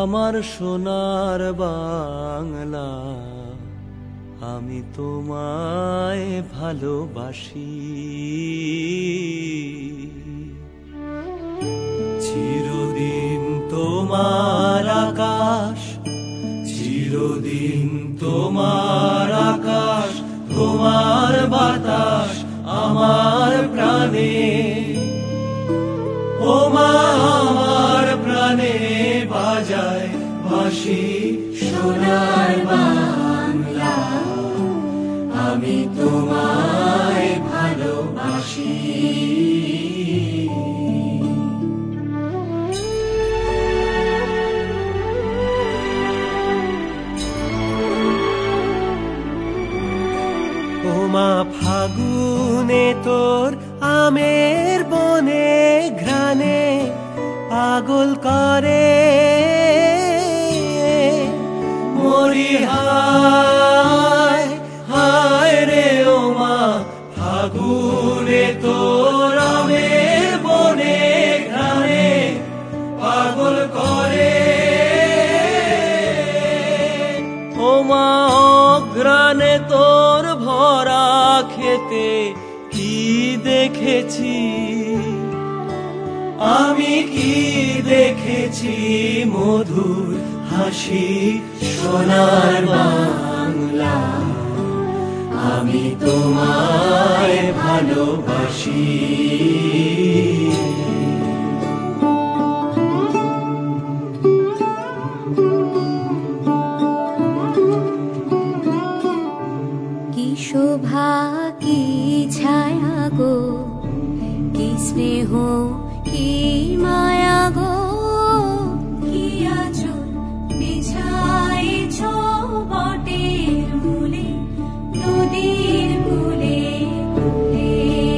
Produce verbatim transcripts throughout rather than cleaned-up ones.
আমার সোনার বাংলা, আমি তোমায় ভালোবাসি। চিরদিন তোমার আকাশ, চিরদিন তোমার আকাশ, তোমার বাতাস আমার প্রাণে। ও মা আমার প্রাণে বাজায় বাঁশি সোনার বাংলা, আমি তোমায় ভালোবাসি। ও মা ফাগুনে তোর আমের বনে ঘ্রাণে পাগল করে মরি, হায় হায় রে ও মা ফাগুনে তোর আমের বনে ঘ্রাণে পাগল করে। ও মা অঘ্রাণে তোর ভরা খেতে কি দেখেছি, আমি কি দেখেছি মধুর হাসি সোনার বাংলা, আমি তোমায় ভালোবাসি। কি শোভা কি ছায়া গো, কি স্নেহ কি মায়া গো, কি আঁচল বিছাইছ বটের মূলে নদীর কূলে কূলে।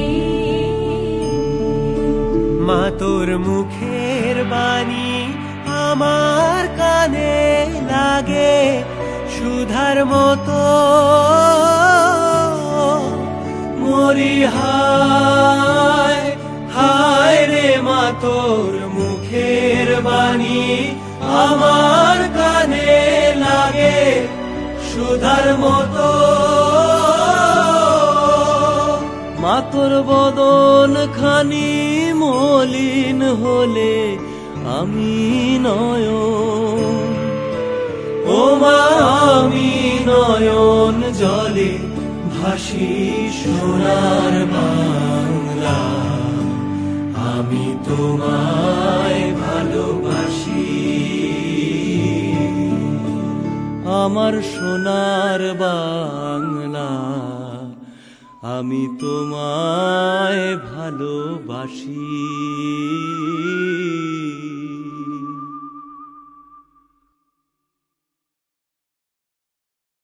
মা তোর মুখের বাণী আমার কানে লাগে সুধার মতো, মরি হায় হায় রে মা তোর মুখের বাণী আমার কানে লাগে সুধার মতো। মা তোর বদন খানি মলিন হলে আমি নয়ন, ও মা আমি নয়ন জলে ভাসি সোনার বাংলা, আমি তোমায় ভালোবাসি। আমার সোনার বাংলা, আমি তোমায় ভালোবাসি।